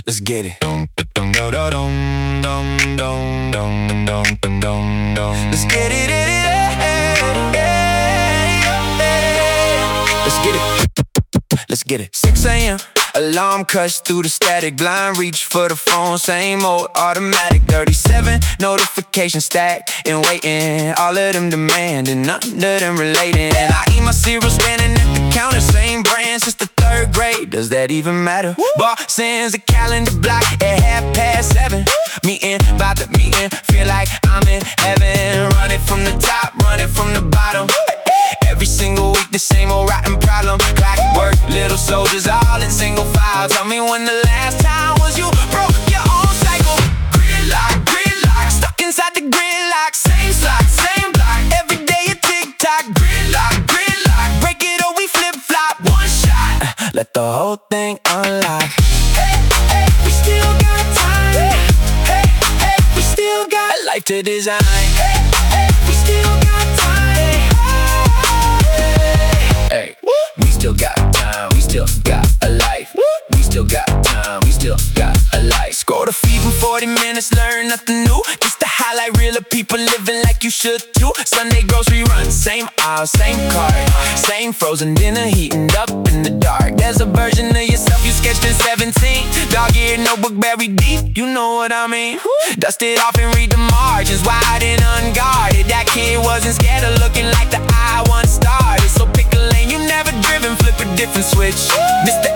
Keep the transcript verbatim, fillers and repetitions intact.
Let's get it. Let's get it. Let's get it. Let's get it. six A M Alarm cuts through the static. Blind reach for the phone. Same old automatic. thirty-seven notifications stacked and waiting. All of them demanding, none of them relating. And I eat my cereal standing at the counter. Same brand since the third grade. Does that even matter? Boss sends a calendar block at half past seven. Meeting, about the meeting. Feel like I'm in heaven. Running from the top, running from the bottom. Every single week the same old rotten problem. Clockwork, little soldiers all in single file. Tell me when the last time was you broke your own cycle. Gridlock, gridlock, stuck inside the gridlock. Same slot, same block, every day a tick-tock. Gridlock, gridlock, break it or we flip-flop. One shot, uh, let the whole thing unlock. Hey, hey, we still got time. Hey, hey, we still got life to design. Hey, hey, we still got time. Hey, we still got time, we still got a life. We still got time, we still got a life. Scroll the feed in forty minutes, learn nothing new. Just to highlight real people living like you should too. Sunday grocery run, same aisle, same cart. Same frozen dinner heating up in the dark. There's a version of yourself you sketched in seventeen. Dog-eared notebook buried deep, you know what I mean. Dust it off and read the margins, wide and unguarded. That kid wasn't scared of looking like the I once started. So pick a lane you never driven, flip a different switch. Mister